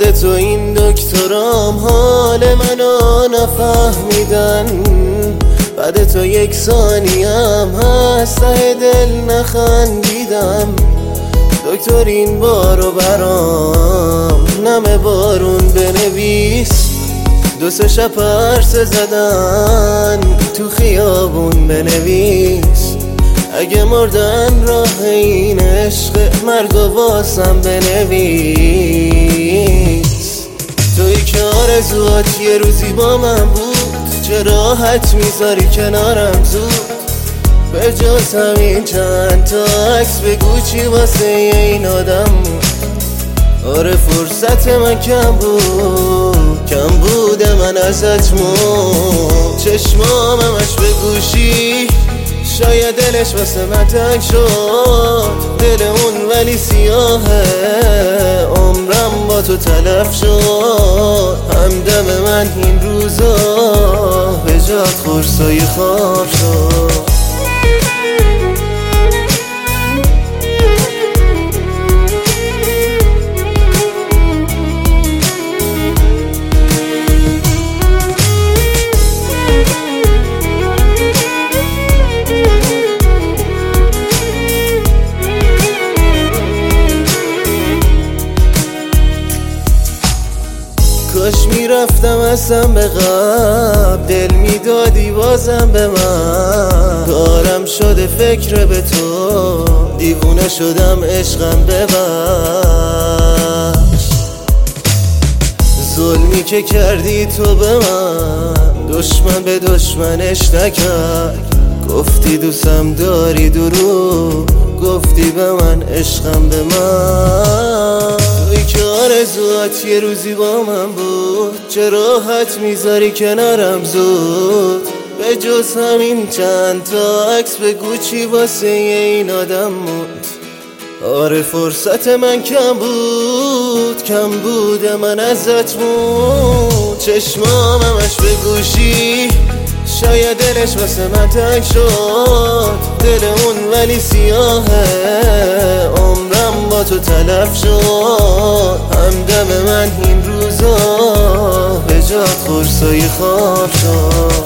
بعد تو این دکترام حال منو نفهمیدن، بعد تو یک ثانیم هست ته دل نخندیدم. دکتر این بارو برام نم بارون بنویس، دو سه شب عرصه زدن تو خیابون بنویس. اگه مردن راه این عشق مرگو واسم بنویس. توی که آرزوات یه روزی با من بود، چه راحت میذاری کنارم زود. به جز همین چند تا عکس بگو چی واسه این آدم بود. آره فرصت من کم بود من ازت مون. چشمام همش به گوشی، شاید دلش واسه من تنگ شد. دل اون ولی سیاهه، عمرم با تو تلف شد. همدم من این روزا به جات خورسای خواب شد. کاش میرفتم اصلا به قبل، دل میدادی بازم به من. کارم شده فکر به تو، دیوونه شدم عشقم ببخش. ظلمی که کردی تو به من، دشمن به دشمنش نکرد. گفتی دوستم داری دروغ، گفتی به من عشقم به من. توی که آرزوات یه روزی با من بود، چه راحت میذاری کنارم زود. به جز همین چند تا عکس بگو چی واسه این آدم موند. آره فرصت من کم بود من ازت مون. چشمام همش به گوشی، شاید دلش واسه من تنگ شد. دل اون ولی سیاهه، عمرم با تو تلف شد. همدم من این روزا به جات خورسای خواب شد.